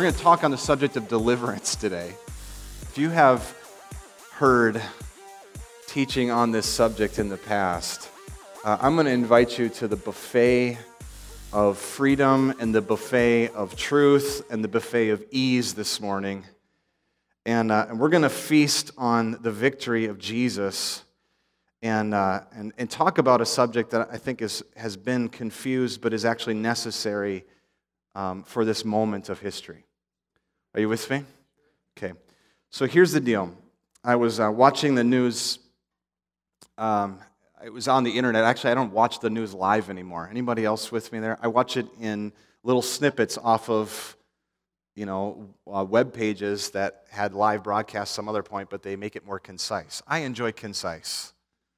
We're going to talk on the subject of deliverance today. If you have heard teaching on this subject in the past, I'm going to invite you to the buffet of freedom and the buffet of truth and the buffet of ease this morning. And we're going to feast on the victory of Jesus and talk about a subject that I think has been confused but is actually necessary for this moment of history. Are you with me? Okay. So here's the deal. I was watching the news. It was on the internet. Actually, I don't watch the news live anymore. Anybody else with me there? I watch it in little snippets off of, web pages that had live broadcasts some other point, but they make it more concise. I enjoy concise.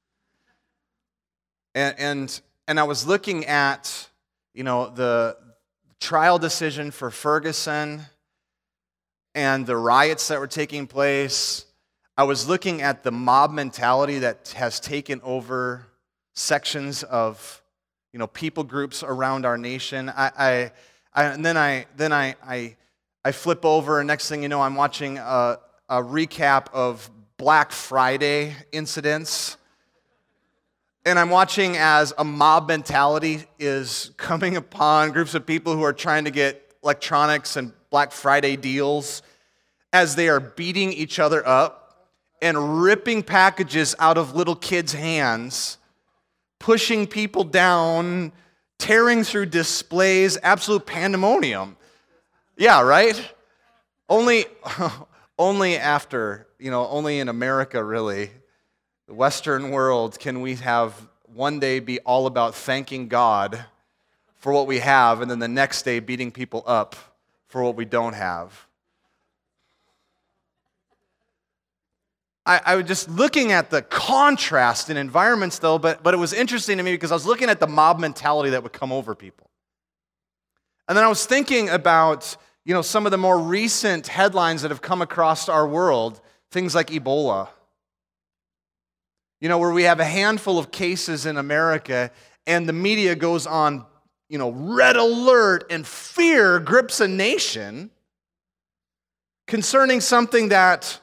And I was looking at, the trial decision for Ferguson and the riots that were taking place. I was looking at the mob mentality that has taken over sections of, people groups around our nation. I flip over, and next thing you know, I'm watching a recap of Black Friday incidents. And I'm watching as a mob mentality is coming upon groups of people who are trying to get electronics and Black Friday deals as they are beating each other up and ripping packages out of little kids' hands, pushing people down, tearing through displays, absolute pandemonium. Yeah, right? Only after, only in America, really, the Western world, can we have one day be all about thanking God for what we have, and then the next day beating people up for what we don't have. I was just looking at the contrast in environments, though, but it was interesting to me because I was looking at the mob mentality that would come over people. And then I was thinking about, some of the more recent headlines that have come across our world, things like Ebola. Where we have a handful of cases in America, and the media goes on, red alert, and fear grips a nation concerning something that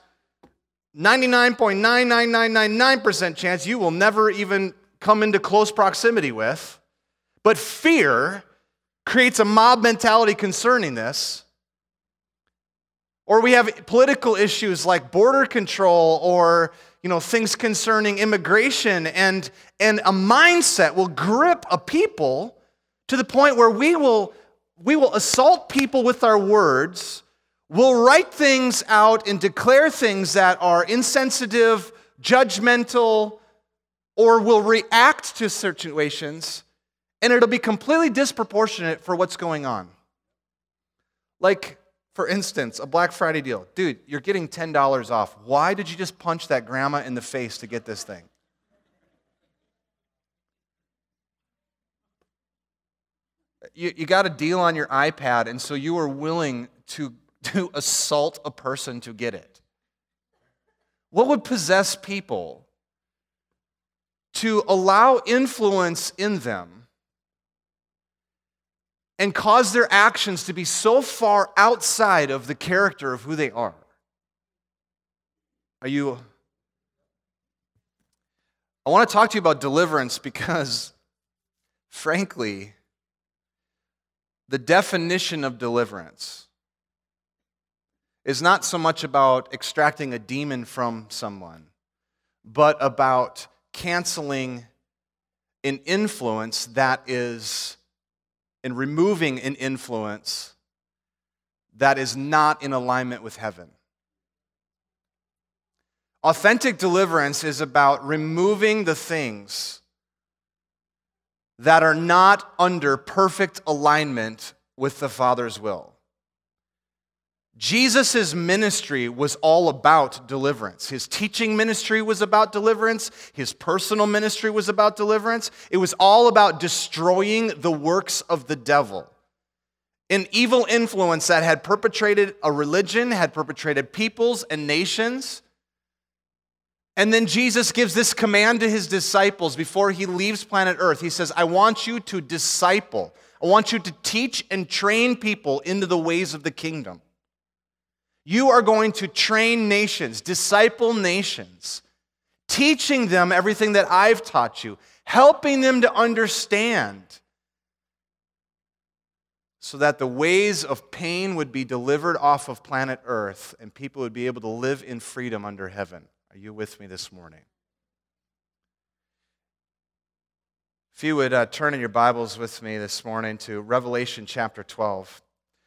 99.99999% chance you will never even come into close proximity with. But fear creates a mob mentality concerning this. Or we have political issues like border control or, things concerning immigration, and a mindset will grip a people to the point where we will assault people with our words. We'll write things out and declare things that are insensitive, judgmental, or will react to situations, and it'll be completely disproportionate for what's going on. Like, for instance, a Black Friday deal. Dude, you're getting $10 off. Why did you just punch that grandma in the face to get this thing? You got a deal on your iPad, and so you were willing to assault a person to get it. What would possess people to allow influence in them and cause their actions to be so far outside of the character of who they are? I want to talk to you about deliverance because, frankly, the definition of deliverance is not so much about extracting a demon from someone, but about canceling an influence that is, and removing an influence that is not in alignment with heaven. Authentic deliverance is about removing the things that are not under perfect alignment with the Father's will. Jesus' ministry was all about deliverance. His teaching ministry was about deliverance. His personal ministry was about deliverance. It was all about destroying the works of the devil. An evil influence that had perpetrated a religion, had perpetrated peoples and nations. And then Jesus gives this command to his disciples before he leaves planet Earth. He says, I want you to disciple. I want you to teach and train people into the ways of the kingdom. You are going to train nations, disciple nations, teaching them everything that I've taught you, helping them to understand so that the ways of pain would be delivered off of planet Earth and people would be able to live in freedom under heaven. Are you with me this morning? If you would turn in your Bibles with me this morning to Revelation chapter 12.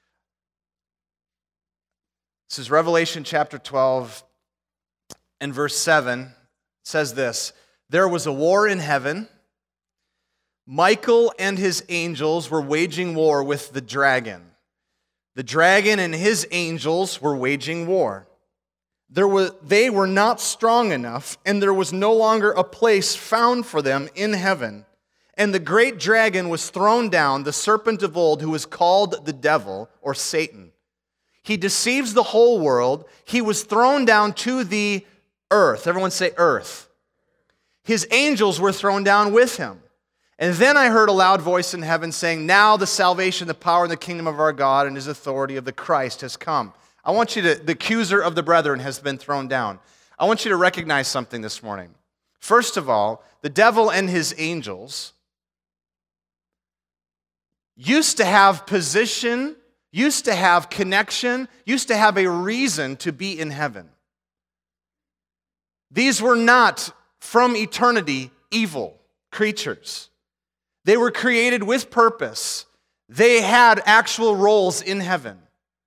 This is Revelation chapter 12 and verse 7. It says this, "There was a war in heaven. Michael and his angels were waging war with the dragon. The dragon and his angels were waging war. They were not strong enough, and there was no longer a place found for them in heaven. And the great dragon was thrown down, the serpent of old, who is called the devil, or Satan. He deceives the whole world. He was thrown down to the earth." Everyone say earth. "His angels were thrown down with him. And then I heard a loud voice in heaven saying, 'Now the salvation, the power, and the kingdom of our God and his authority of the Christ has come.'" I want you to, the accuser of the brethren has been thrown down. I want you to recognize something this morning. First of all, the devil and his angels used to have position, used to have connection, used to have a reason to be in heaven. These were not from eternity evil creatures. They were created with purpose. They had actual roles in heaven.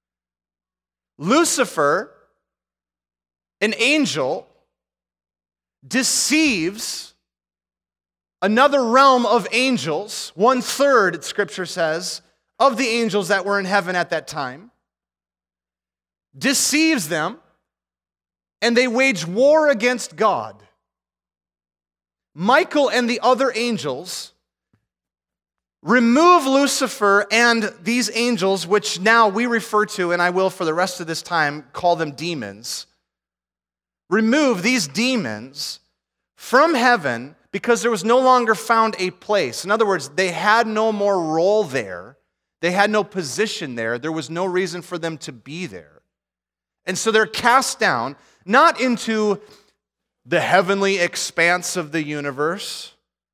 Lucifer, an angel, deceives another realm of angels, 1/3, Scripture says, of the angels that were in heaven at that time, deceives them, and they wage war against God. Michael and the other angels remove Lucifer and these angels, which now we refer to, and I will for the rest of this time call them demons. Remove these demons from heaven because there was no longer found a place. In other words, they had no more role there. They had no position there. There was no reason for them to be there. And so they're cast down, not into the heavenly expanse of the universe.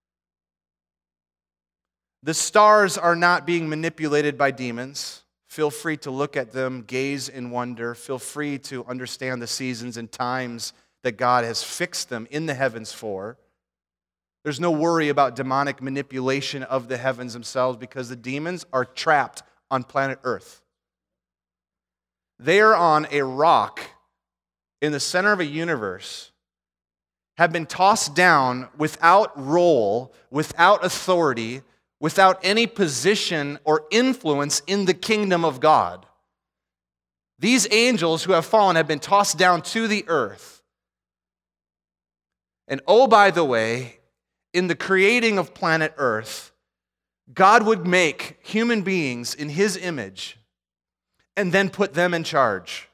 The stars are not being manipulated by demons. Feel free to look at them, gaze in wonder. Feel free to understand the seasons and times that God has fixed them in the heavens for. There's no worry about demonic manipulation of the heavens themselves because the demons are trapped on planet Earth. They are on a rock in the center of a universe, have been tossed down without role, without authority, without any position or influence in the kingdom of God. These angels who have fallen have been tossed down to the earth. And oh, by the way, in the creating of planet Earth, God would make human beings in His image and then put them in charge.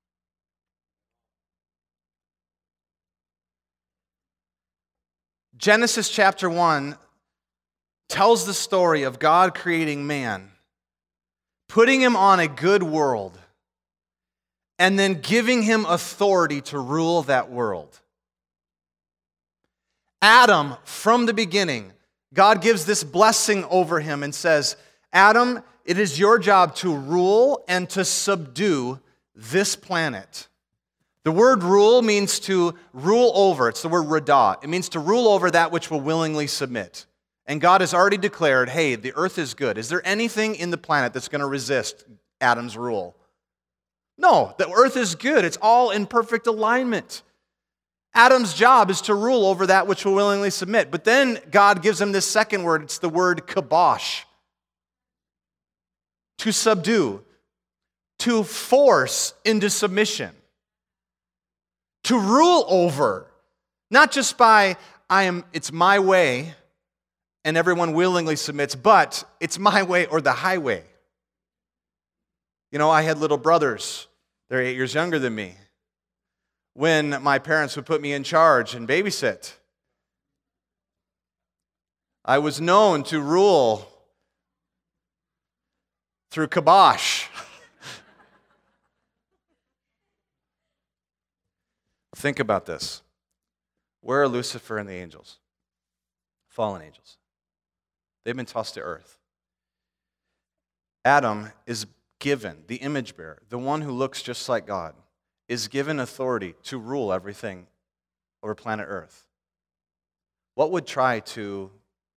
Genesis chapter 1 tells the story of God creating man, putting him on a good world, and then giving him authority to rule that world. Adam, from the beginning, God gives this blessing over him and says, Adam, it is your job to rule and to subdue this planet. The word rule means to rule over. It's the word radah. It means to rule over that which will willingly submit. And God has already declared, hey, the earth is good. Is there anything in the planet that's going to resist Adam's rule? No, the earth is good. It's all in perfect alignment. Adam's job is to rule over that which will willingly submit. But then God gives him this second word. It's the word kabosh. To subdue. To force into submission. To rule over. Not just by, it's my way, and everyone willingly submits, but it's my way or the highway. You know, I had little brothers. They're 8 years younger than me. When my parents would put me in charge and babysit, I was known to rule through kibosh. Think about this. Where are Lucifer and the angels? Fallen angels. They've been tossed to earth. Adam is given, the image bearer, the one who looks just like God, is given authority to rule everything over planet Earth. What would try to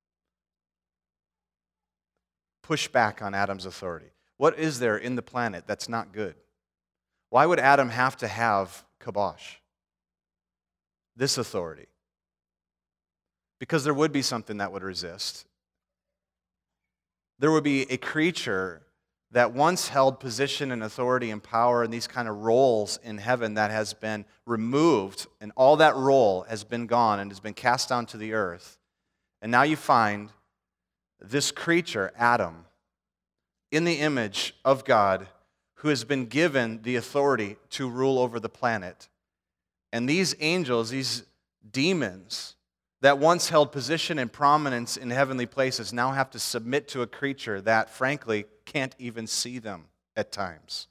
push back on Adam's authority? What is there in the planet that's not good? Why would Adam have to have kibosh? This authority? Because there would be something that would resist. There would be a creature that once held position and authority and power and these kind of roles in heaven that has been removed, and all that role has been gone and has been cast down to the earth. And now you find this creature, Adam, in the image of God, who has been given the authority to rule over the planet. And these angels, these demons that once held position and prominence in heavenly places now have to submit to a creature that, frankly, can't even see them at times.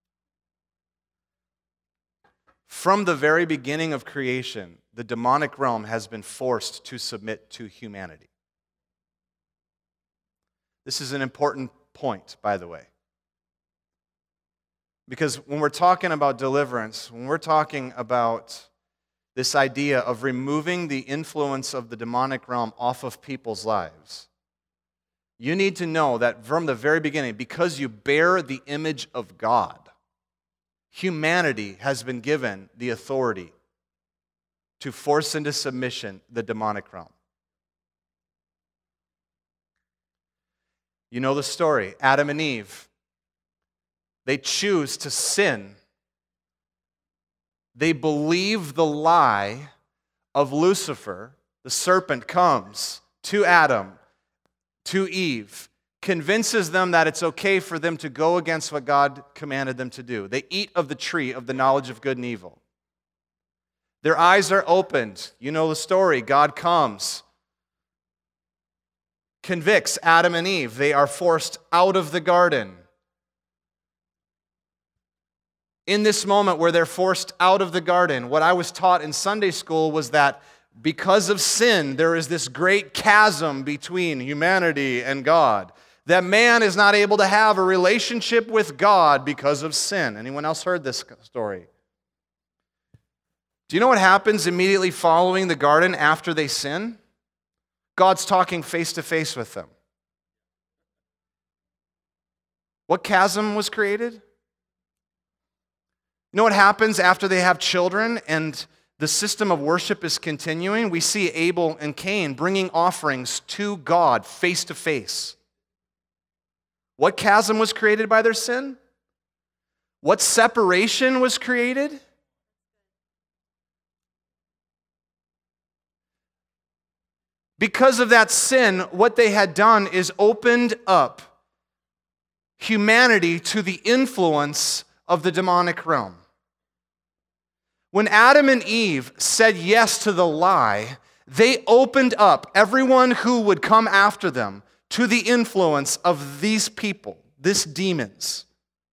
From the very beginning of creation, the demonic realm has been forced to submit to humanity. This is an important point, by the way. Because when we're talking about deliverance, when we're talking about this idea of removing the influence of the demonic realm off of people's lives, you need to know that from the very beginning, because you bear the image of God, humanity has been given the authority to force into submission the demonic realm. You know the story. Adam and Eve, they choose to sin. They believe the lie of Lucifer. The serpent comes to Adam, to Eve, convinces them that it's okay for them to go against what God commanded them to do. They eat of the tree of the knowledge of good and evil. Their eyes are opened. You know the story. God comes, convicts Adam and Eve. They are forced out of the garden. In this moment where they're forced out of the garden, what I was taught in Sunday school was that because of sin, there is this great chasm between humanity and God. That man is not able to have a relationship with God because of sin. Anyone else heard this story? Do you know what happens immediately following the garden after they sin? God's talking face to face with them. What chasm was created? You know what happens after they have children and the system of worship is continuing? We see Abel and Cain bringing offerings to God face to face. What chasm was created by their sin? What separation was created? Because of that sin, what they had done is opened up humanity to the influence of the demonic realm. When Adam and Eve said yes to the lie, they opened up everyone who would come after them to the influence of these people, these demons.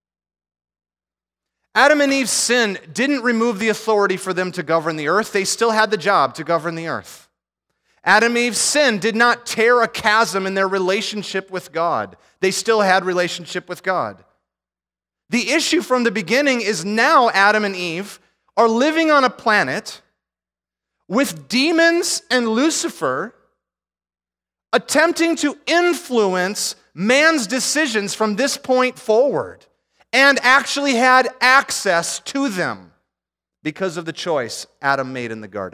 Adam and Eve's sin didn't remove the authority for them to govern the earth. They still had the job to govern the earth. Adam and Eve's sin did not tear a chasm in their relationship with God. They still had relationship with God. The issue from the beginning is now Adam and Eve are living on a planet with demons and Lucifer attempting to influence man's decisions from this point forward, and actually had access to them because of the choice Adam made in the garden.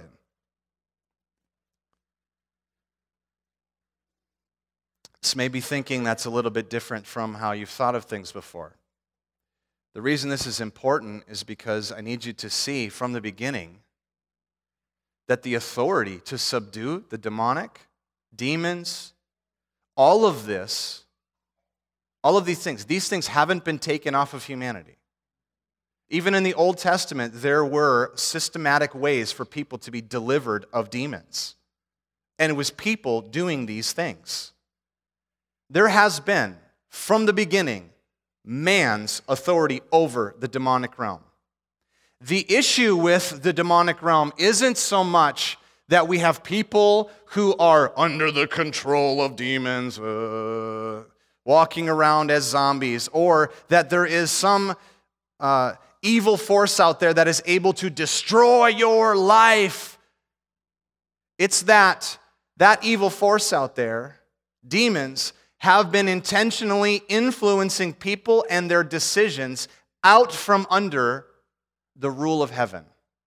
This may be thinking that's a little bit different from how you've thought of things before. The reason this is important is because I need you to see from the beginning that the authority to subdue the demonic, demons, all of these things haven't been taken off of humanity. Even in the Old Testament, there were systematic ways for people to be delivered of demons. And it was people doing these things. There has been, from the beginning, man's authority over the demonic realm. The issue with the demonic realm isn't so much that we have people who are under the control of demons, walking around as zombies, or that there is some evil force out there that is able to destroy your life. It's that evil force out there, demons, have been intentionally influencing people and their decisions out from under the rule of heaven.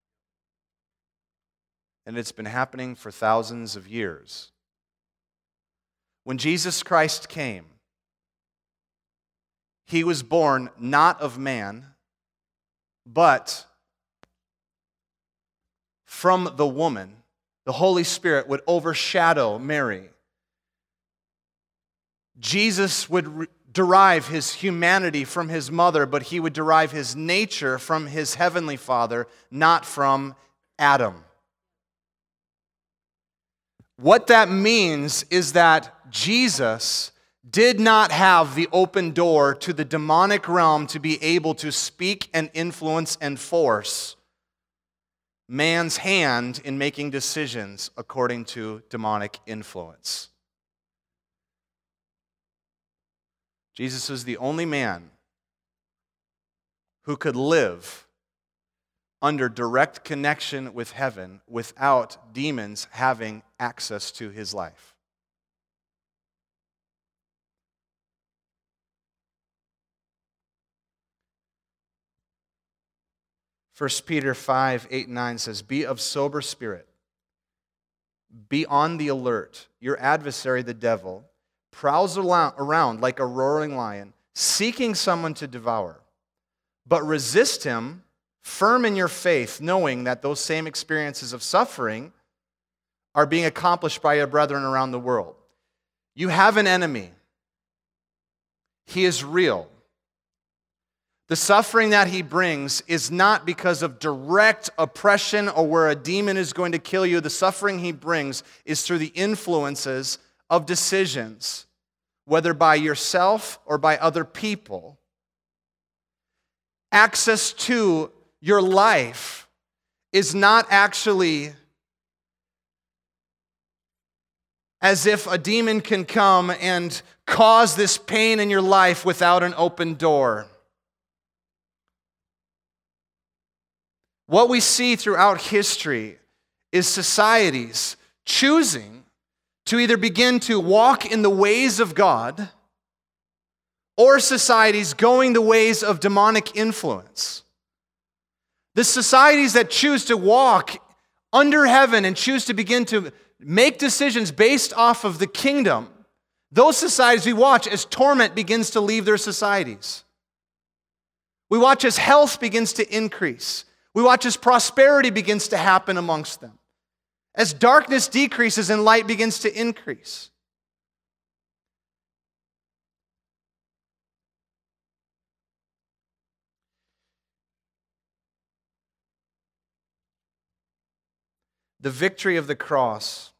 And it's been happening for thousands of years. When Jesus Christ came, he was born not of man, but from the woman. The Holy Spirit would overshadow Mary. Jesus would derive his humanity from his mother, but he would derive his nature from his heavenly Father, not from Adam. What that means is that Jesus did not have the open door to the demonic realm to be able to speak and influence and force man's hand in making decisions according to demonic influence. Jesus was the only man who could live under direct connection with heaven without demons having access to his life. First Peter 5:8-9 says, "Be of sober spirit. Be on the alert. Your adversary, the devil, prowls around like a roaring lion, seeking someone to devour. But resist him, firm in your faith, knowing that those same experiences of suffering are being accomplished by your brethren around the world." You have an enemy. He is real. The suffering that he brings is not because of direct oppression or where a demon is going to kill you. The suffering he brings is through the influences of decisions, whether by yourself or by other people. Access to your life is not actually as if a demon can come and cause this pain in your life without an open door. What we see throughout history is societies choosing to either begin to walk in the ways of God or societies going the ways of demonic influence. The societies that choose to walk under heaven and choose to begin to make decisions based off of the kingdom, those societies we watch as torment begins to leave their societies. We watch as health begins to increase. We watch as prosperity begins to happen amongst them. As darkness decreases and light begins to increase. The victory of the cross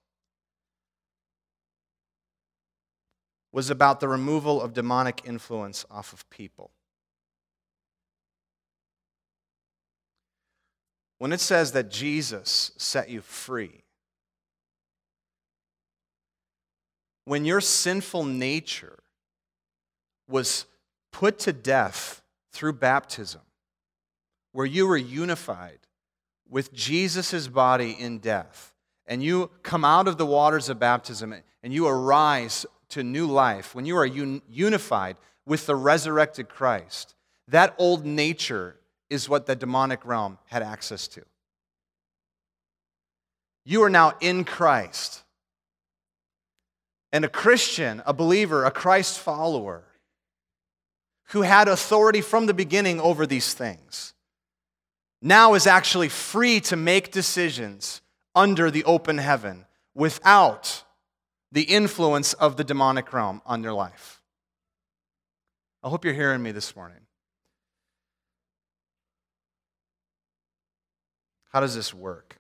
was about the removal of demonic influence off of people. When it says that Jesus set you free, when your sinful nature was put to death through baptism, where you were unified with Jesus' body in death, and you come out of the waters of baptism and you arise to new life, when you are unified with the resurrected Christ, that old nature is what the demonic realm had access to. You are now in Christ. And a Christian, a believer, a Christ follower, who had authority from the beginning over these things, now is actually free to make decisions under the open heaven without the influence of the demonic realm on their life. I hope you're hearing me this morning. How does this work?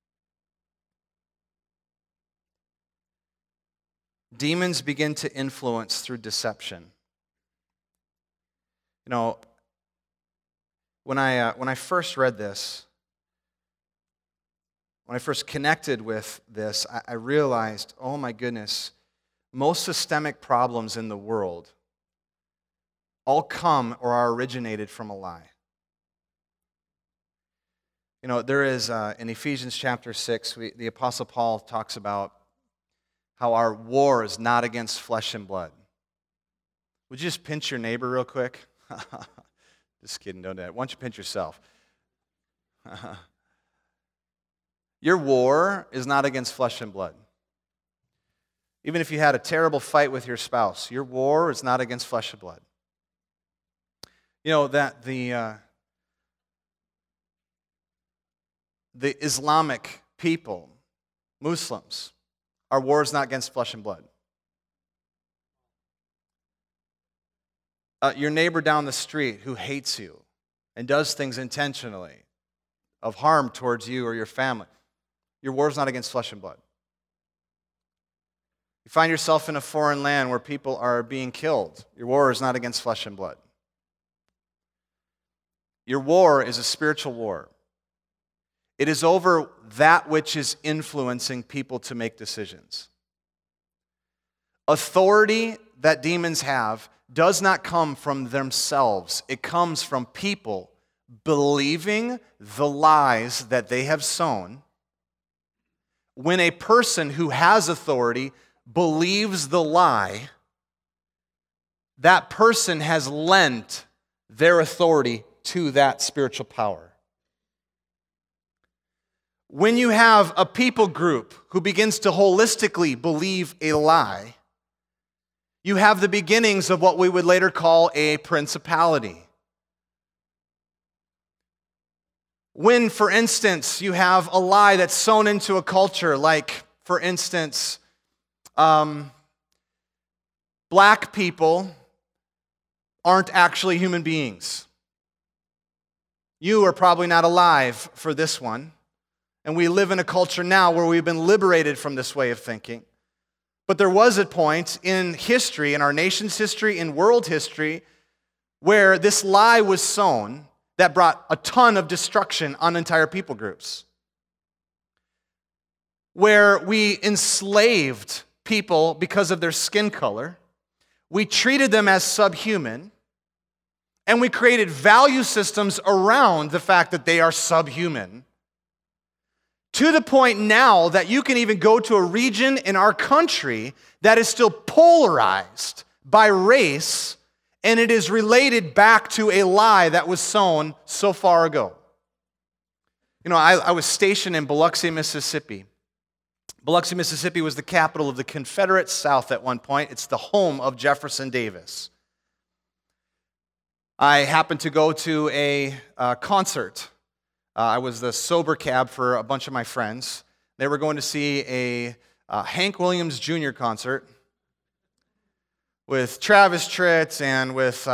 Demons begin to influence through deception. When I first read this, when I first connected with this, I realized, oh my goodness, most systemic problems in the world all come or are originated from a lie. You know, there is, in Ephesians chapter 6, the Apostle Paul talks about how our war is not against flesh and blood. Would you just pinch your neighbor real quick? Just kidding, don't do that. Why don't you pinch yourself? Your war is not against flesh and blood. Even if you had a terrible fight with your spouse, your war is not against flesh and blood. You know, that the Islamic people, Muslims, our war is not against flesh and blood. Your neighbor down the street who hates you and does things intentionally of harm towards you or your family, your war is not against flesh and blood. You find yourself in a foreign land where people are being killed, your war is not against flesh and blood. Your war is a spiritual war. It is over that which is influencing people to make decisions. Authority that demons have does not come from themselves. It comes from people believing the lies that they have sown. When a person who has authority believes the lie, that person has lent their authority to that spiritual power. When you have a people group who begins to holistically believe a lie, you have the beginnings of what we would later call a principality. When, for instance, you have a lie that's sown into a culture, like, for instance, black people aren't actually human beings. You are probably not alive for this one. And we live in a culture now where we've been liberated from this way of thinking. But there was a point in history, in our nation's history, in world history, where this lie was sown that brought a ton of destruction on entire people groups. Where we enslaved people because of their skin color, we treated them as subhuman, and we created value systems around the fact that they are subhuman. To the point now that you can even go to a region in our country that is still polarized by race, and it is related back to a lie that was sown so far ago. You know, I was stationed in Biloxi, Mississippi. Biloxi, Mississippi was the capital of the Confederate South at one point. It's the home of Jefferson Davis. I happened to go to a concert. I was the sober cab for a bunch of my friends. They were going to see a Hank Williams Jr. concert with Travis Tritt and with,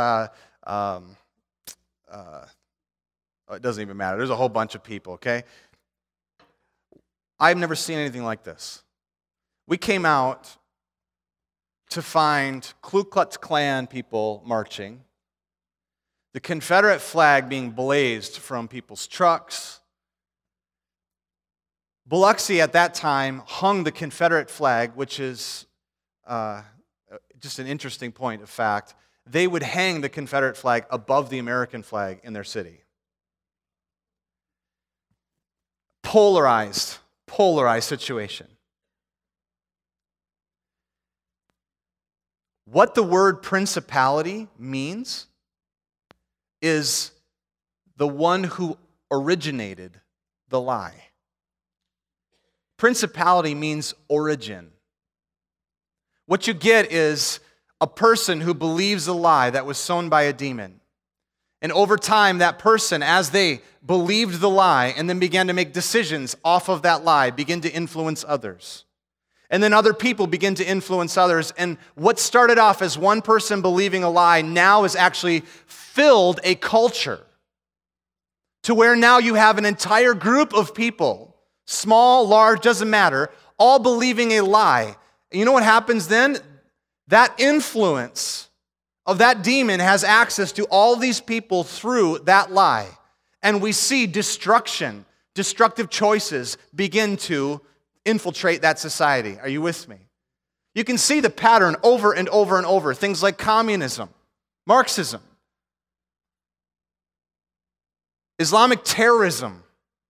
it doesn't even matter. There's a whole bunch of people, okay? I've never seen anything like this. We came out to find Ku Klux Klan people marching, the Confederate flag being blazed from people's trucks. Biloxi at that time hung the Confederate flag, which is just an interesting point of fact. They would hang the Confederate flag above the American flag in their city. Polarized situation. What the word principality means is the one who originated the lie. Principality means origin. What you get is a person who believes a lie that was sown by a demon. And over time, that person, as they believed the lie and then began to make decisions off of that lie, begin to influence others. And then other people begin to influence others. And what started off as one person believing a lie now is actually filled a culture to where now you have an entire group of people, small, large, doesn't matter, all believing a lie. And you know what happens then? That influence of that demon has access to all these people through that lie. and we see destruction, destructive choices begin to infiltrate that society. Are you with me? You can see the pattern over and over and over. Things like communism, Marxism, Islamic terrorism,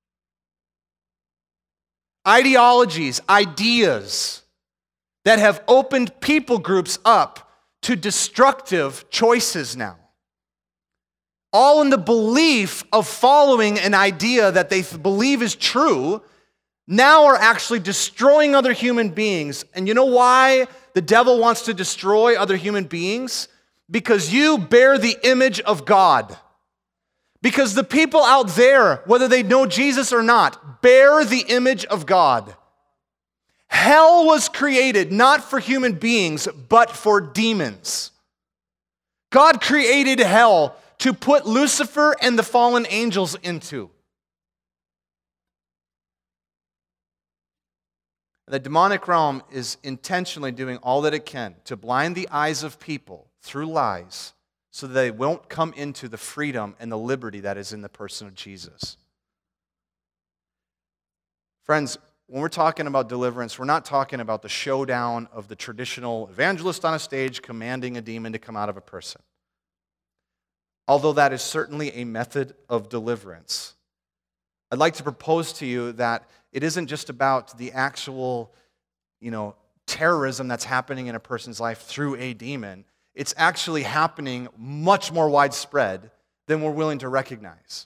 ideologies, ideas that have opened people groups up to destructive choices now. All in the belief of following an idea that they believe is true, now are actually destroying other human beings. And you know why the devil wants to destroy other human beings? Because you bear the image of God. Because the people out there, whether they know Jesus or not, bear the image of God. Hell was created not for human beings, but for demons. God created hell to put Lucifer and the fallen angels into. The demonic realm is intentionally doing all that it can to blind the eyes of people through lies so that they won't come into the freedom and the liberty that is in the person of Jesus. Friends, when we're talking about deliverance, we're not talking about the showdown of the traditional evangelist on a stage commanding a demon to come out of a person. Although that is certainly a method of deliverance, I'd like to propose to you that it isn't just about the actual, terrorism that's happening in a person's life through a demon. It's actually happening much more widespread than we're willing to recognize.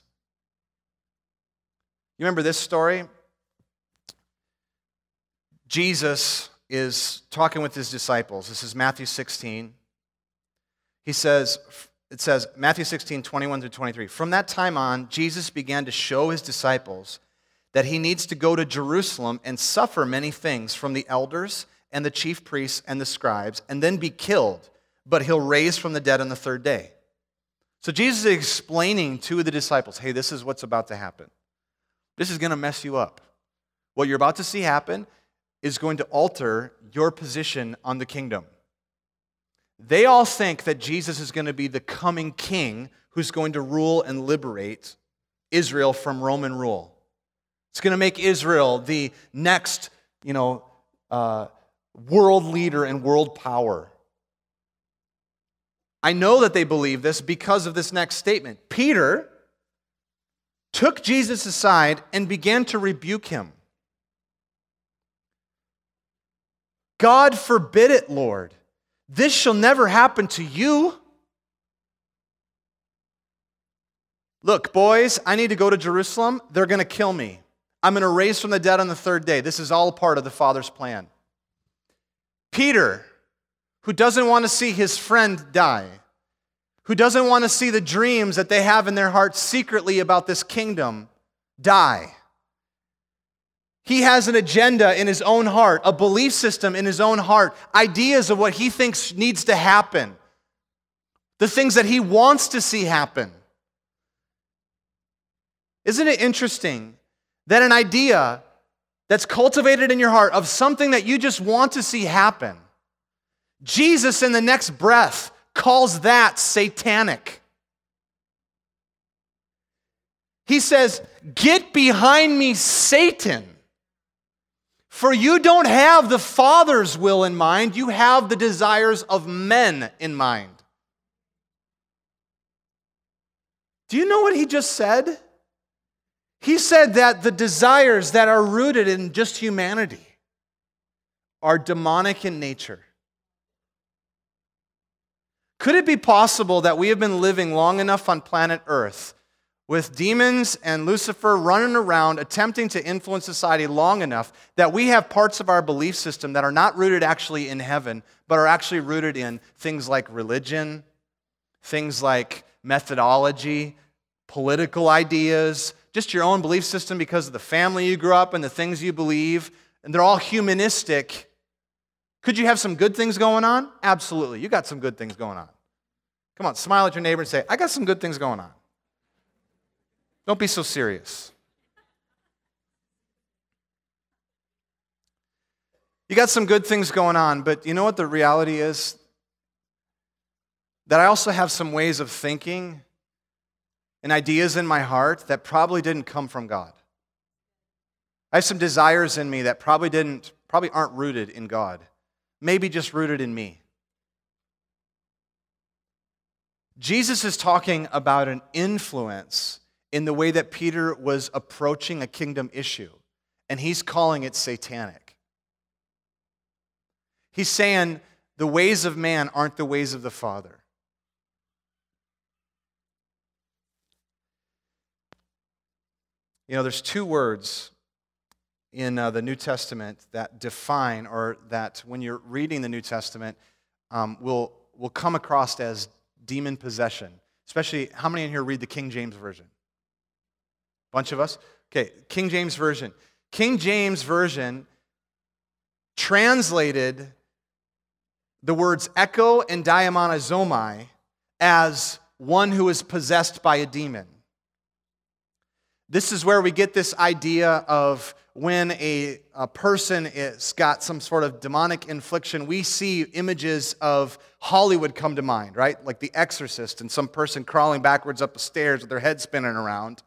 You remember this story? Jesus is talking with his disciples. This is Matthew 16. It says, Matthew 16, 21 through 23. From that time on, Jesus began to show his disciples that he needs to go to Jerusalem and suffer many things from the elders and the chief priests and the scribes, and then be killed, but he'll raise from the dead on the third day. So Jesus is explaining to the disciples, hey, this is what's about to happen. This is going to mess you up. What you're about to see happen is going to alter your position on the kingdom. They all think that Jesus is going to be the coming king who's going to rule and liberate Israel from Roman rule. It's going to make Israel the next, world leader and world power. I know that they believe this because of this next statement. Peter took Jesus aside and began to rebuke him. God forbid it, Lord. This shall never happen to you. Look, boys, I need to go to Jerusalem. They're going to kill me. I'm going to raise from the dead on the third day. This is all part of the Father's plan. Peter, who doesn't want to see his friend die, who doesn't want to see the dreams that they have in their hearts secretly about this kingdom die. He has an agenda in his own heart, a belief system in his own heart, ideas of what he thinks needs to happen, the things that he wants to see happen. Isn't it interesting that an idea that's cultivated in your heart of something that you just want to see happen, Jesus in the next breath calls that satanic. He says, "Get behind me, Satan. For you don't have the Father's will in mind, you have the desires of men in mind." Do you know what he just said? He said that the desires that are rooted in just humanity are demonic in nature. Could it be possible that we have been living long enough on planet Earth with demons and Lucifer running around attempting to influence society long enough that we have parts of our belief system that are not rooted actually in heaven, but are actually rooted in things like religion, things like methodology, political ideas, just your own belief system because of the family you grew up in, the things you believe, and they're all humanistic. Could you have some good things going on? Absolutely. You got some good things going on. Come on, smile at your neighbor and say, I got some good things going on. Don't be so serious. You got some good things going on, but you know what the reality is? That I also have some ways of thinking and ideas in my heart that probably didn't come from God. I have some desires in me that probably aren't rooted in God. Maybe just rooted in me. Jesus is talking about an influence in the way that Peter was approaching a kingdom issue, and he's calling it satanic. He's saying the ways of man aren't the ways of the Father. You know, there's two words in the New Testament that define, or that when you're reading the New Testament, will come across as demon possession. Especially, how many in here read the King James Version? Bunch of us? Okay, King James Version. King James Version translated the words echo and diamonizomai as one who is possessed by a demon. This is where we get this idea of when a person has got some sort of demonic infliction. We see images of Hollywood come to mind, right? Like The Exorcist and some person crawling backwards up the stairs with their head spinning around.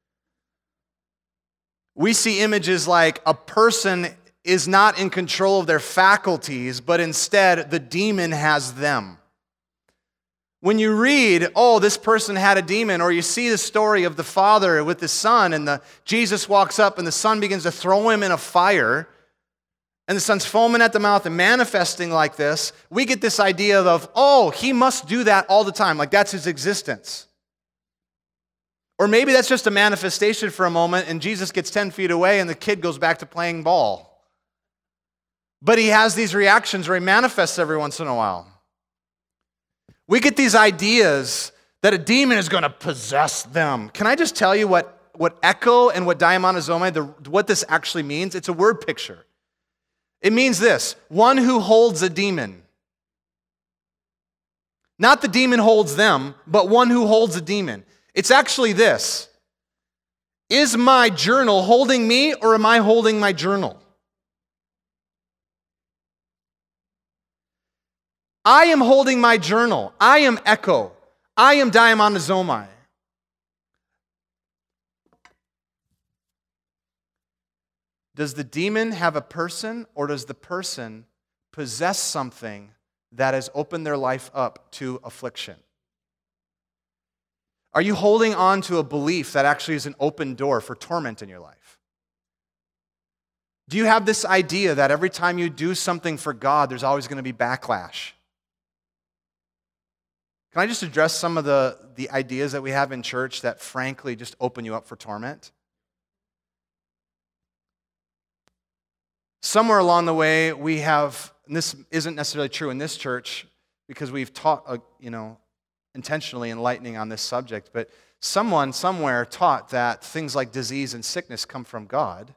We see images like a person is not in control of their faculties, but instead the demon has them. When you read, oh, this person had a demon, or you see the story of the father with his son, and Jesus walks up and the son begins to throw him in a fire, and the son's foaming at the mouth and manifesting like this, we get this idea of, oh, he must do that all the time, like that's his existence. Or maybe that's just a manifestation for a moment, and Jesus gets 10 feet away and the kid goes back to playing ball. But he has these reactions where he manifests every once in a while. We get these ideas that a demon is going to possess them. Can I just tell you what echo and what diamonizomai, what this actually means? It's a word picture. It means this: one who holds a demon. Not the demon holds them, but one who holds a demon. It's actually this: is my journal holding me, or am I holding my journal? I am holding my journal. I am echo. I am diamonizomai. Does the demon have a person, or does the person possess something that has opened their life up to affliction? Are you holding on to a belief that actually is an open door for torment in your life? Do you have this idea that every time you do something for God, there's always going to be backlash? Can I just address some of the ideas that we have in church that frankly just open you up for torment? Somewhere along the way, we have, and this isn't necessarily true in this church because we've taught, intentionally enlightening on this subject, but someone somewhere taught that things like disease and sickness come from God,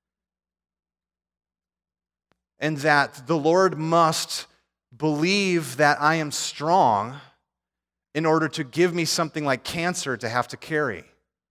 and that the Lord must believe that I am strong in order to give me something like cancer to have to carry.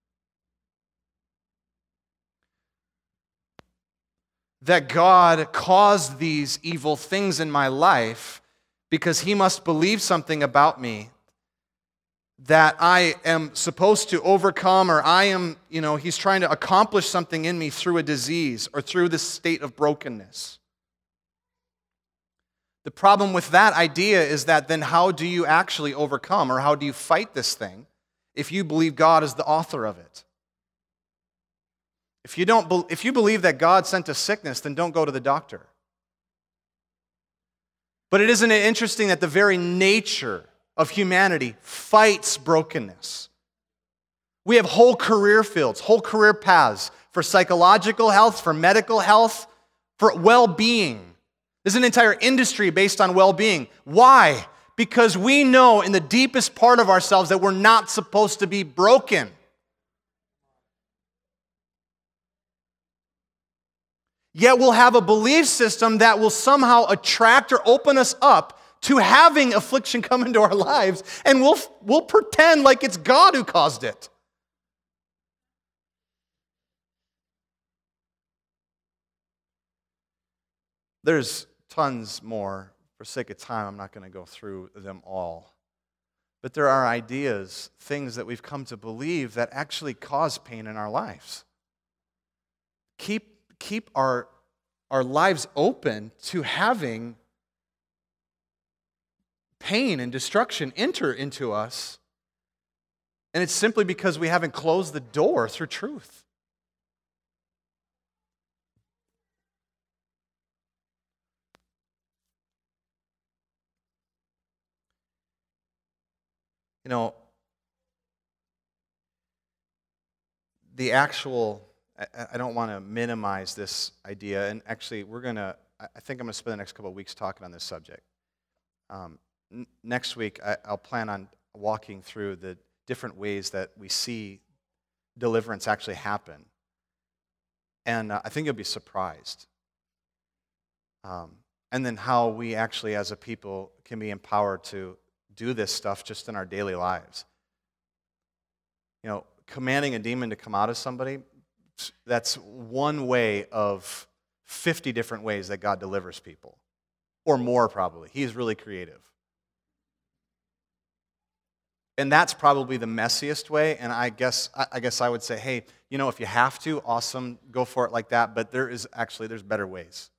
That God caused these evil things in my life because He must believe something about me that I am supposed to overcome, or He's trying to accomplish something in me through a disease or through this state of brokenness. The problem with that idea is that then how do you actually overcome, or how do you fight this thing if you believe God is the author of it? If you believe that God sent a sickness, then don't go to the doctor. But isn't it interesting that the very nature of humanity fights brokenness? We have whole career fields, whole career paths for psychological health, for medical health, for well-being. There's an entire industry based on well-being. Why? Because we know in the deepest part of ourselves that we're not supposed to be broken. Yet we'll have a belief system that will somehow attract or open us up to having affliction come into our lives, and we'll pretend like it's God who caused it. There's tons more. For sake of time, I'm not going to go through them all. But there are ideas, things that we've come to believe that actually cause pain in our lives. Keep our lives open to having pain and destruction enter into us. And it's simply because we haven't closed the door through truth. You know, the actual, I don't want to minimize this idea, and actually I think I'm going to spend the next couple of weeks talking on this subject. Next week, I'll plan on walking through the different ways that we see deliverance actually happen. And I think you'll be surprised. And then how we actually, as a people, can be empowered to do this stuff just in our daily lives. You know, commanding a demon to come out of somebody, that's one way of 50 different ways that God delivers people. Or more, probably. He's really creative. And that's probably the messiest way, and I guess I would say, hey, you know, if you have to, awesome, go for it like that, but there's better ways.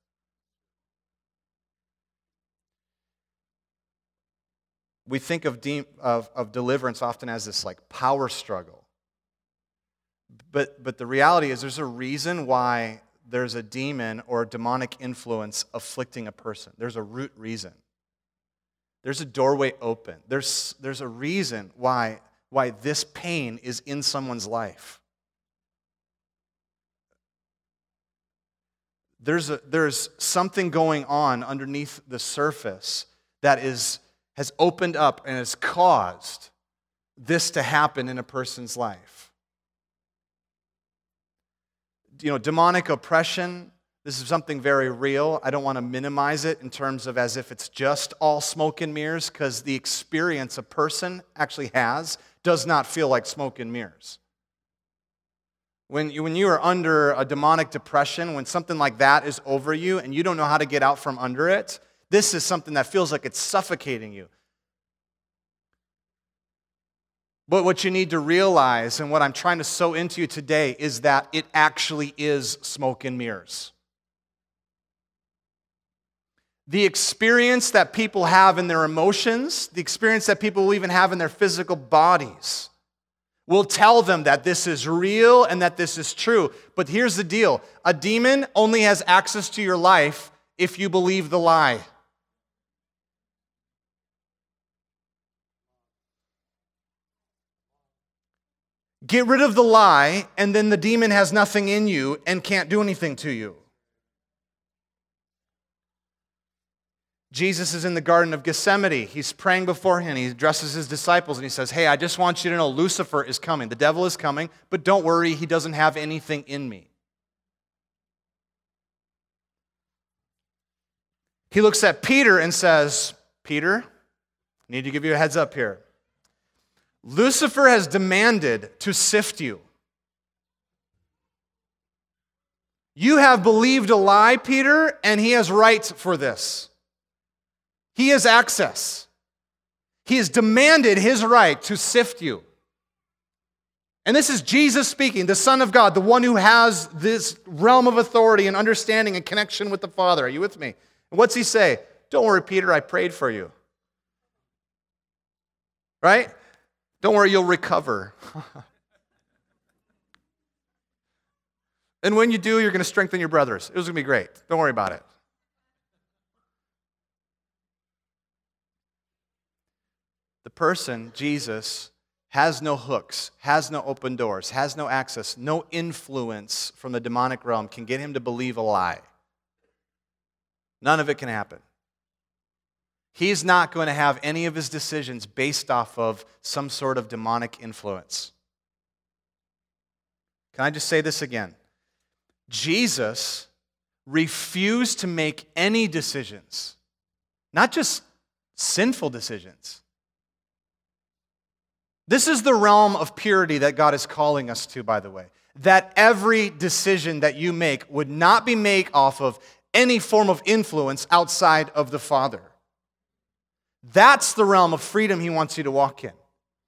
We think of deliverance often as this like power struggle. But the reality is there's a reason why there's a demon or a demonic influence afflicting a person. There's a root reason. There's a doorway open. There's a reason why this pain is in someone's life. There's something going on underneath the surface that has opened up and has caused this to happen in a person's life. You know, demonic oppression, this is something very real. I don't want to minimize it in terms of as if it's just all smoke and mirrors, because the experience a person actually has does not feel like smoke and mirrors. When you are under a demonic depression, when something like that is over you and you don't know how to get out from under it, this is something that feels like it's suffocating you. But what you need to realize, and what I'm trying to sow into you today, is that it actually is smoke and mirrors. The experience that people have in their emotions, the experience that people will even have in their physical bodies, will tell them that this is real and that this is true. But here's the deal. A demon only has access to your life if you believe the lie. Get rid of the lie, and then the demon has nothing in you and can't do anything to you. Jesus is in the Garden of Gethsemane. He's praying beforehand. He addresses his disciples and he says, hey, I just want you to know Lucifer is coming. The devil is coming, but don't worry, he doesn't have anything in me. He looks at Peter and says, Peter, I need to give you a heads up here. Lucifer has demanded to sift you. You have believed a lie, Peter, and he has right for this. He has access. He has demanded his right to sift you. And this is Jesus speaking, the Son of God, the one who has this realm of authority and understanding and connection with the Father. Are you with me? And what's he say? Don't worry, Peter, I prayed for you. Right? Don't worry, you'll recover. And when you do, you're going to strengthen your brothers. It was going to be great. Don't worry about it. The person, Jesus, has no hooks, has no open doors, has no access, no influence from the demonic realm can get him to believe a lie. None of it can happen. He's not going to have any of his decisions based off of some sort of demonic influence. Can I just say this again? Jesus refused to make any decisions, not just sinful decisions. This is the realm of purity that God is calling us to, by the way. That every decision that you make would not be made off of any form of influence outside of the Father. That's the realm of freedom he wants you to walk in.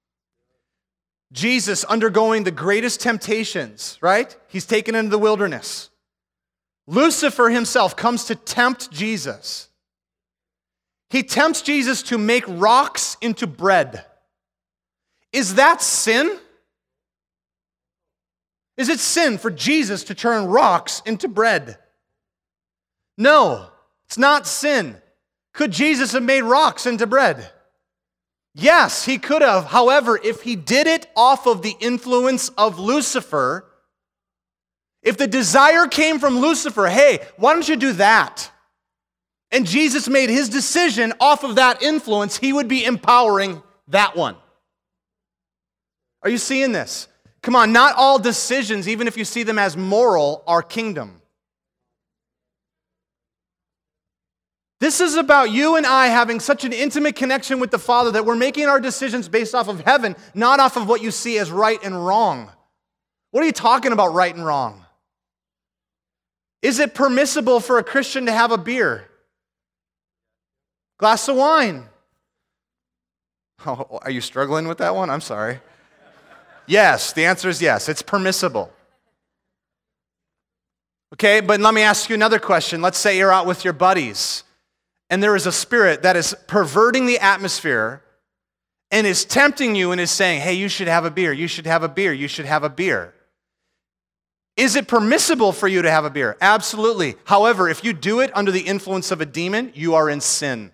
Jesus undergoing the greatest temptations, right? He's taken into the wilderness. Lucifer himself comes to tempt Jesus. He tempts Jesus to make rocks into bread. Is that sin? Is it sin for Jesus to turn rocks into bread? No, it's not sin. Could Jesus have made rocks into bread? Yes, he could have. However, if he did it off of the influence of Lucifer, if the desire came from Lucifer, hey, why don't you do that? And Jesus made his decision off of that influence, he would be empowering that one. Are you seeing this? Come on, not all decisions, even if you see them as moral, are kingdom. This is about you and I having such an intimate connection with the Father that we're making our decisions based off of heaven, not off of what you see as right and wrong. What are you talking about, right and wrong? Is it permissible for a Christian to have a beer? Glass of wine? Oh, are you struggling with that one? I'm sorry. Yes, the answer is yes. It's permissible. Okay, but let me ask you another question. Let's say you're out with your buddies, and there is a spirit that is perverting the atmosphere and is tempting you and is saying, hey, you should have a beer, you should have a beer, you should have a beer. Is it permissible for you to have a beer? Absolutely. However, if you do it under the influence of a demon, you are in sin.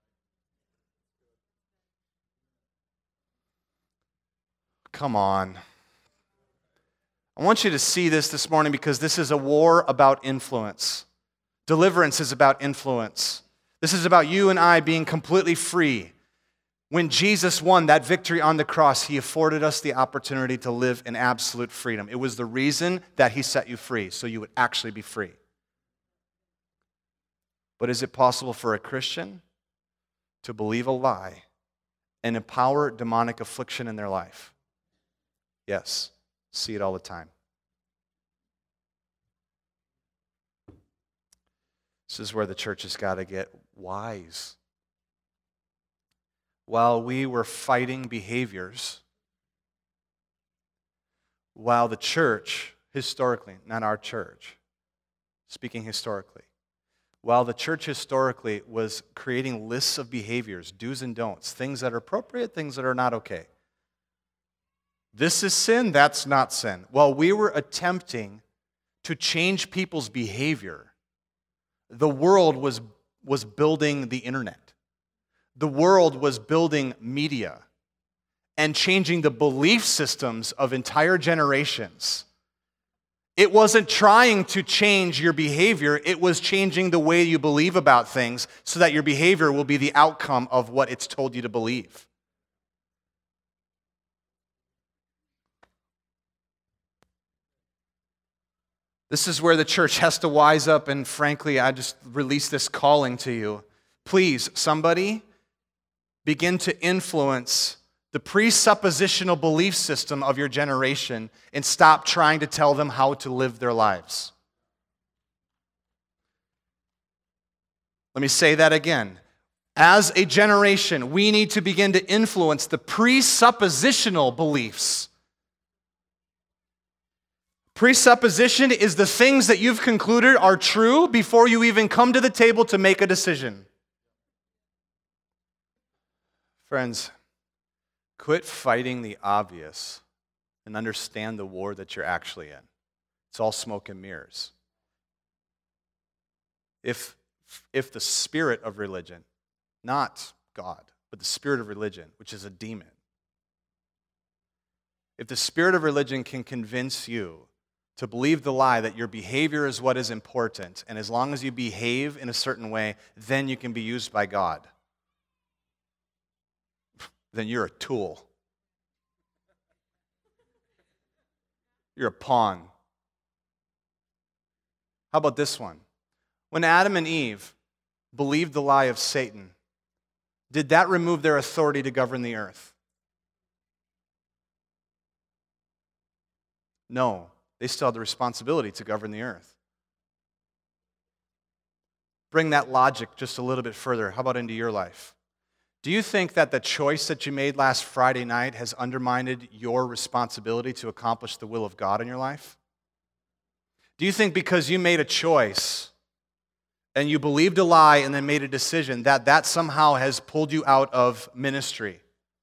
Come on. I want you to see this morning because this is a war about influence. Deliverance is about influence. This is about you and I being completely free. When Jesus won that victory on the cross, he afforded us the opportunity to live in absolute freedom. It was the reason that he set you free, so you would actually be free. But is it possible for a Christian to believe a lie and empower demonic affliction in their life? Yes, see it all the time. This is where the church has got to get wise. While we were fighting behaviors, while the church, historically, not our church, speaking historically, while the church historically was creating lists of behaviors, do's and don'ts, things that are appropriate, things that are not okay. This is sin, that's not sin. While we were attempting to change people's behavior, the world was building the internet. The world was building media and changing the belief systems of entire generations. It wasn't trying to change your behavior, it was changing the way you believe about things so that your behavior will be the outcome of what it's told you to believe. This is where the church has to wise up, and frankly, I just release this calling to you. Please, somebody, begin to influence the presuppositional belief system of your generation and stop trying to tell them how to live their lives. Let me say that again. As a generation, we need to begin to influence the presuppositional beliefs. Presupposition is the things that you've concluded are true before you even come to the table to make a decision. Friends, quit fighting the obvious and understand the war that you're actually in. It's all smoke and mirrors. If the spirit of religion, not God, but the spirit of religion, which is a demon, if the spirit of religion can convince you to believe the lie that your behavior is what is important, and as long as you behave in a certain way, then you can be used by God, then you're a tool. You're a pawn. How about this one? When Adam and Eve believed the lie of Satan, did that remove their authority to govern the earth? No. They still have the responsibility to govern the earth. Bring that logic just a little bit further. How about into your life? Do you think that the choice that you made last Friday night has undermined your responsibility to accomplish the will of God in your life? Do you think because you made a choice and you believed a lie and then made a decision that somehow has pulled you out of ministry?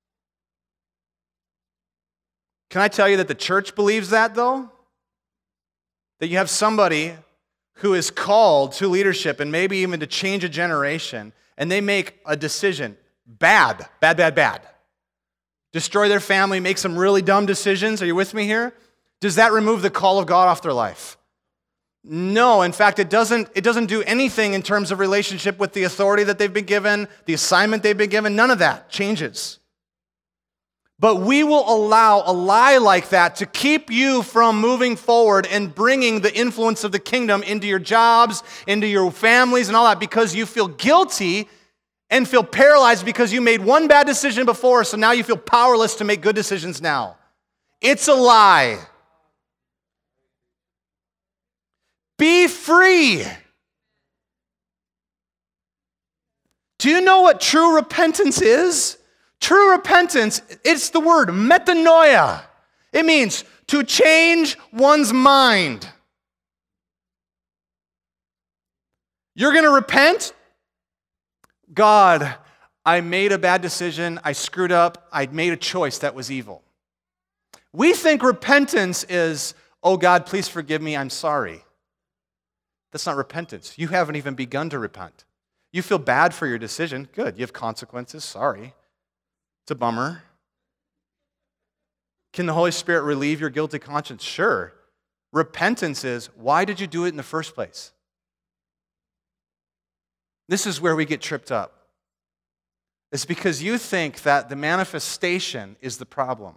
Can I tell you that the church believes that, though? That you have somebody who is called to leadership and maybe even to change a generation, and they make a decision. Bad. Destroy their family, make some really dumb decisions. Are you with me here? Does that remove the call of God off their life? No, in fact, it doesn't do anything in terms of relationship with the authority that they've been given, the assignment they've been given. None of that changes. But we will allow a lie like that to keep you from moving forward and bringing the influence of the kingdom into your jobs, into your families and all that, because you feel guilty and feel paralyzed because you made one bad decision before, so now you feel powerless to make good decisions now. It's a lie. Be free. Do you know what true repentance is? True repentance, it's the word metanoia. It means to change one's mind. You're going to repent? God, I made a bad decision. I screwed up. I made a choice that was evil. We think repentance is, oh God, please forgive me. I'm sorry. That's not repentance. You haven't even begun to repent. You feel bad for your decision. Good. You have consequences. Sorry. It's a bummer. Can the Holy Spirit relieve your guilty conscience? Sure. Repentance is, why did you do it in the first place? This is where we get tripped up. It's because you think that the manifestation is the problem.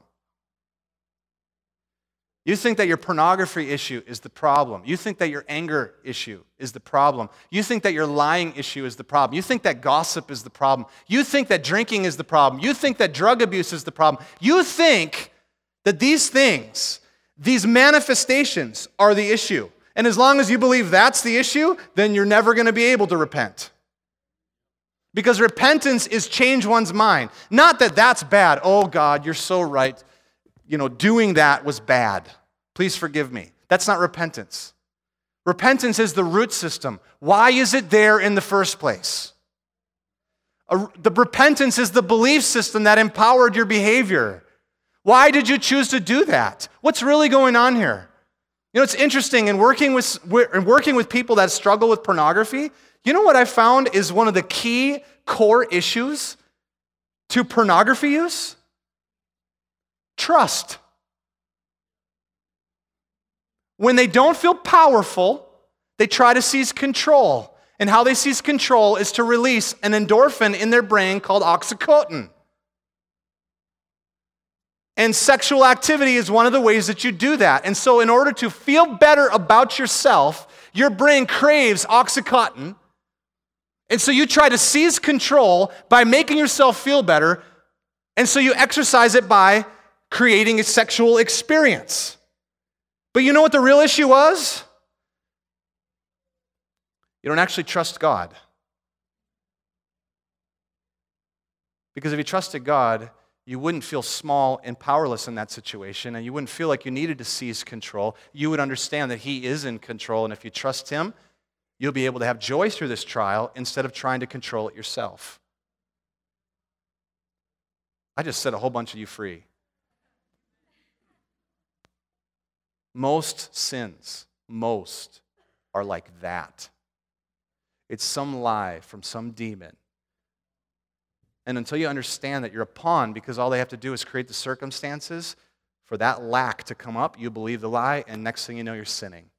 You think that your pornography issue is the problem. You think that your anger issue is the problem. You think that your lying issue is the problem. You think that gossip is the problem. You think that drinking is the problem. You think that drug abuse is the problem. You think that these things, these manifestations are the issue. And as long as you believe that's the issue, then you're never going to be able to repent. Because repentance is change one's mind. Not that that's bad. Oh God, you're so right. Doing that was bad. Please forgive me. That's not repentance. Repentance is the root system. Why is it there in the first place? The repentance is the belief system that empowered your behavior. Why did you choose to do that? What's really going on here? It's interesting in working with people that struggle with pornography. You know what I found is one of the key core issues to pornography use? Trust. When they don't feel powerful, they try to seize control. And how they seize control is to release an endorphin in their brain called oxytocin. And sexual activity is one of the ways that you do that. And so in order to feel better about yourself, your brain craves oxytocin. And so you try to seize control by making yourself feel better. And so you exercise it by creating a sexual experience. But you know what the real issue was? You don't actually trust God. Because if you trusted God, you wouldn't feel small and powerless in that situation, and you wouldn't feel like you needed to seize control. You would understand that He is in control, and if you trust Him, you'll be able to have joy through this trial instead of trying to control it yourself. I just set a whole bunch of you free. Most sins, are like that. It's some lie from some demon. And until you understand that you're a pawn, because all they have to do is create the circumstances for that lack to come up, you believe the lie, and next thing you know, you're sinning.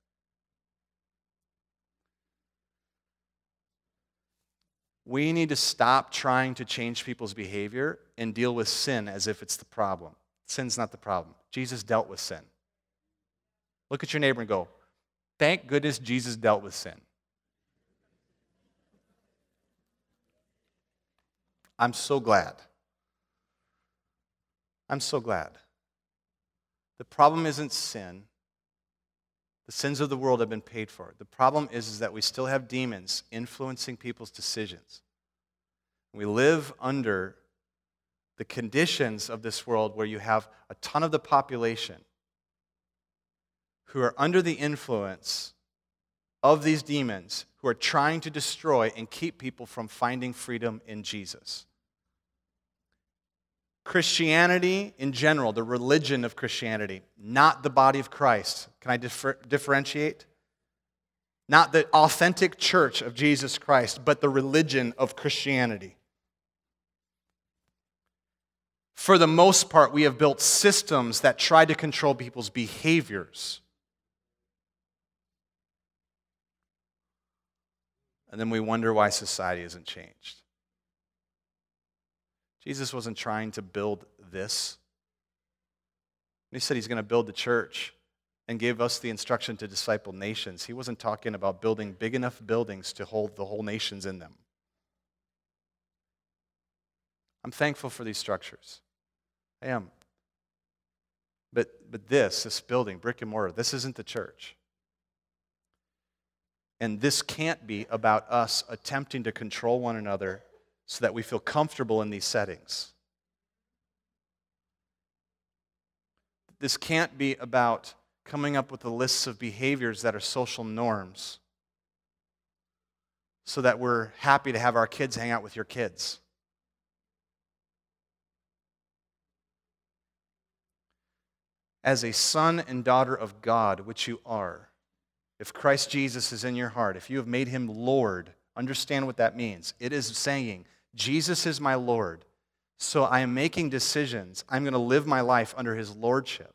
We need to stop trying to change people's behavior and deal with sin as if it's the problem. Sin's not the problem. Jesus dealt with sin. Look at your neighbor and go, thank goodness Jesus dealt with sin. I'm so glad. I'm so glad. The problem isn't sin. The sins of the world have been paid for. The problem is that we still have demons influencing people's decisions. We live under the conditions of this world where you have a ton of the population who are under the influence of these demons who are trying to destroy and keep people from finding freedom in Jesus. Christianity in general, the religion of Christianity, not the body of Christ. Can I differentiate? Not the authentic church of Jesus Christ, but the religion of Christianity. For the most part, we have built systems that try to control people's behaviors. And then we wonder why society hasn't changed. Jesus wasn't trying to build this. He said he's going to build the church and gave us the instruction to disciple nations. He wasn't talking about building big enough buildings to hold the whole nations in them. I'm thankful for these structures. I am. But this building, brick and mortar, this isn't the church. And this can't be about us attempting to control one another so that we feel comfortable in these settings. This can't be about coming up with a list of behaviors that are social norms so that we're happy to have our kids hang out with your kids. As a son and daughter of God, which you are, if Christ Jesus is in your heart, if you have made him Lord, understand what that means. It is saying, Jesus is my Lord, so I am making decisions. I'm going to live my life under his lordship.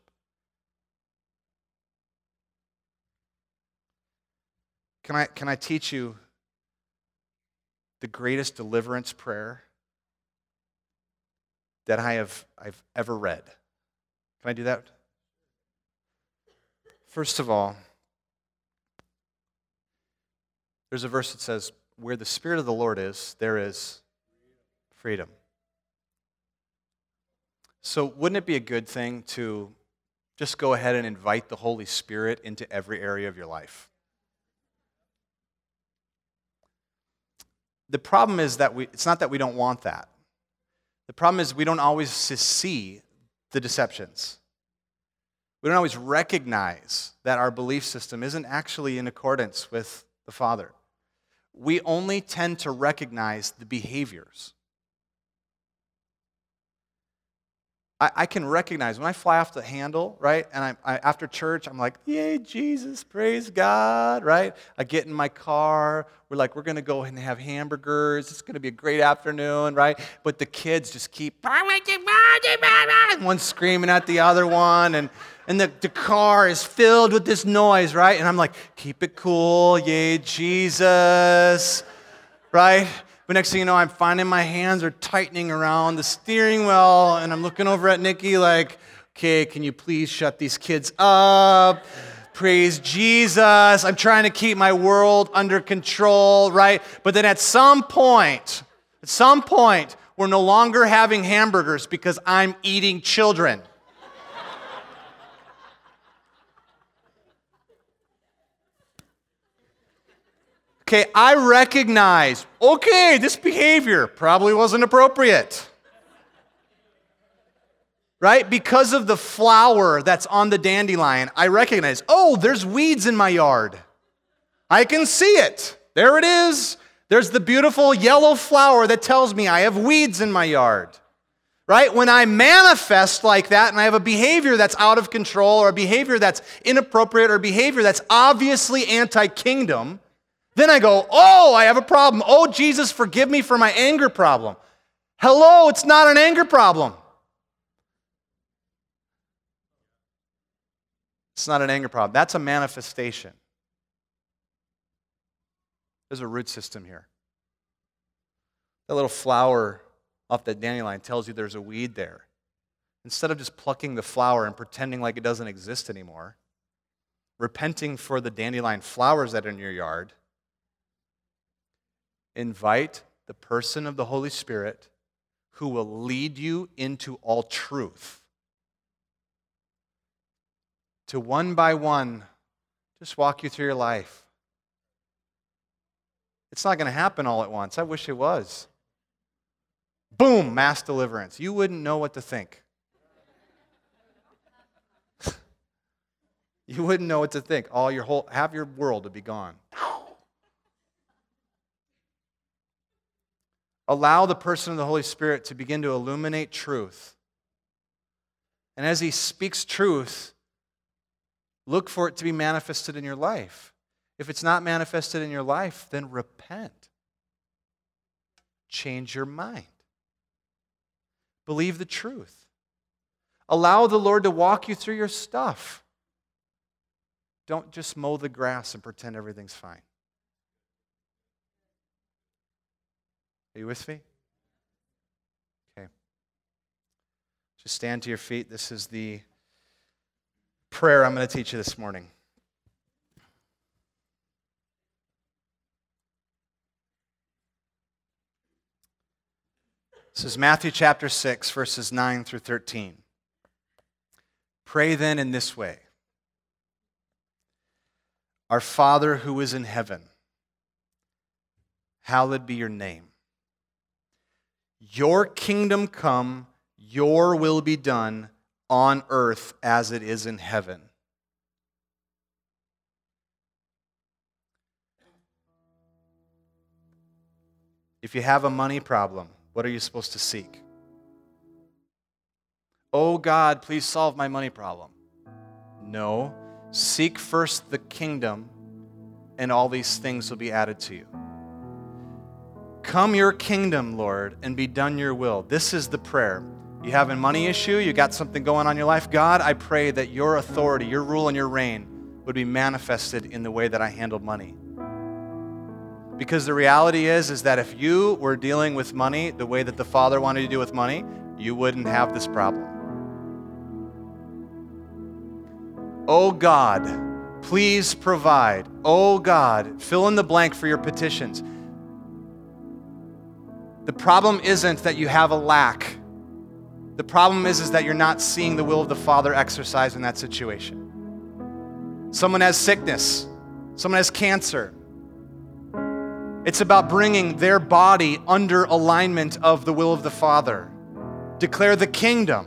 Can I teach you the greatest deliverance prayer that I've ever read? Can I do that? First of all, there's a verse that says, where the Spirit of the Lord is, there is freedom. So wouldn't it be a good thing to just go ahead and invite the Holy Spirit into every area of your life? The problem is that it's not that we don't want that. The problem is we don't always see the deceptions. We don't always recognize that our belief system isn't actually in accordance with the Father. We only tend to recognize the behaviors. I can recognize when I fly off the handle, right? And after church, I'm like, yay, Jesus, praise God, right? I get in my car. We're going to go and have hamburgers. It's going to be a great afternoon, right? But the kids just keep, one screaming at the other one, and the car is filled with this noise, right? And I'm like, keep it cool, yay, Jesus, right? But next thing you know, I'm finding my hands are tightening around the steering wheel, and I'm looking over at Nikki like, okay, can you please shut these kids up? Praise Jesus. I'm trying to keep my world under control, right? But then at some point, we're no longer having hamburgers because I'm eating children. Okay, I recognize, this behavior probably wasn't appropriate. Right? Because of the flower that's on the dandelion, I recognize, there's weeds in my yard. I can see it. There it is. There's the beautiful yellow flower that tells me I have weeds in my yard. Right? When I manifest like that and I have a behavior that's out of control or a behavior that's inappropriate or a behavior that's obviously anti-kingdom, then I go, I have a problem. Oh, Jesus, forgive me for my anger problem. Hello, it's not an anger problem. It's not an anger problem. That's a manifestation. There's a root system here. That little flower off that dandelion tells you there's a weed there. Instead of just plucking the flower and pretending like it doesn't exist anymore, repenting for the dandelion flowers that are in your yard, invite the person of the Holy Spirit who will lead you into all truth. To one by one, just walk you through your life. It's not going to happen all at once. I wish it was. Boom, mass deliverance. You wouldn't know what to think. You wouldn't know what to think. Half your world would be gone. Allow the person of the Holy Spirit to begin to illuminate truth. And as He speaks truth, look for it to be manifested in your life. If it's not manifested in your life, then repent. Change your mind. Believe the truth. Allow the Lord to walk you through your stuff. Don't just mow the grass and pretend everything's fine. Are you with me? Okay. Just stand to your feet. This is the prayer I'm going to teach you this morning. This is Matthew chapter 6, verses 9 through 13. Pray then in this way. Our Father who is in heaven, hallowed be your name. Your kingdom come, your will be done on earth as it is in heaven. If you have a money problem, what are you supposed to seek? Oh God, please solve my money problem. No. Seek first the kingdom, and all these things will be added to you. Come your kingdom, Lord, and be done your will. This is the prayer. You have a money issue, you got something going on in your life. God, I pray that your authority, your rule, and your reign would be manifested in the way that I handle money. Because the reality is that if you were dealing with money the way that the Father wanted you to deal with money, you wouldn't have this problem. Oh God, please provide. Oh God, fill in the blank for your petitions. The problem isn't that you have a lack. The problem is that you're not seeing the will of the Father exercised in that situation. Someone has sickness. Someone has cancer. It's about bringing their body under alignment of the will of the Father. Declare the kingdom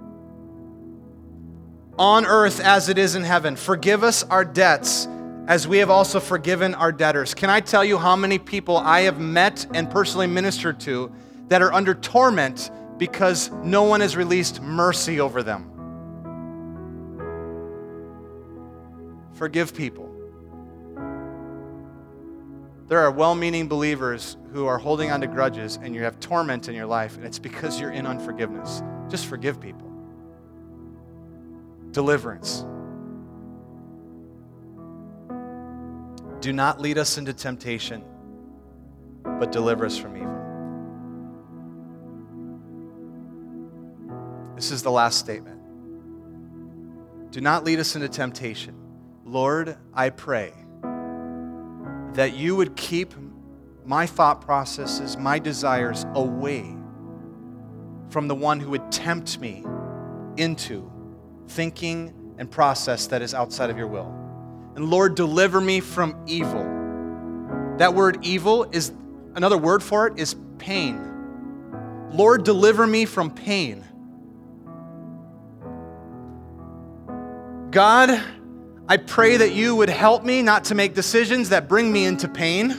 on earth as it is in heaven. Forgive us our debts as we have also forgiven our debtors. Can I tell you how many people I have met and personally ministered to that are under torment because no one has released mercy over them? Forgive people. There are well-meaning believers who are holding on to grudges and you have torment in your life, and it's because you're in unforgiveness. Just forgive people. Deliverance. Do not lead us into temptation, but deliver us from evil. This is the last statement. Do not lead us into temptation. Lord, I pray that you would keep my thought processes, my desires away from the one who would tempt me into thinking and process that is outside of your will. And Lord, deliver me from evil. That word evil is, another word for it is pain. Lord, deliver me from pain. God, I pray that you would help me not to make decisions that bring me into pain.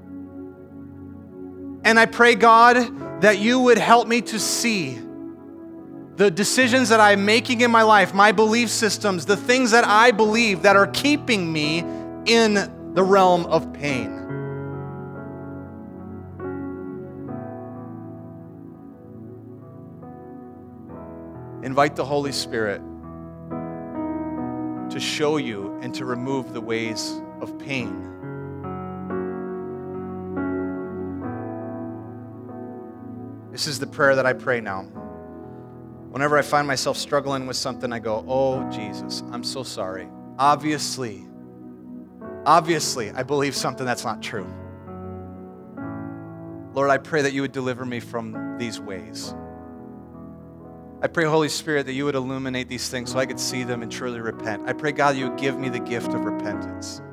And I pray, God, that you would help me to see the decisions that I'm making in my life, my belief systems, the things that I believe that are keeping me in the realm of pain. Invite the Holy Spirit to show you and to remove the ways of pain. This is the prayer that I pray now. Whenever I find myself struggling with something, I go, oh, Jesus, I'm so sorry. Obviously, I believe something that's not true. Lord, I pray that you would deliver me from these ways. I pray, Holy Spirit, that you would illuminate these things so I could see them and truly repent. I pray, God, you would give me the gift of repentance.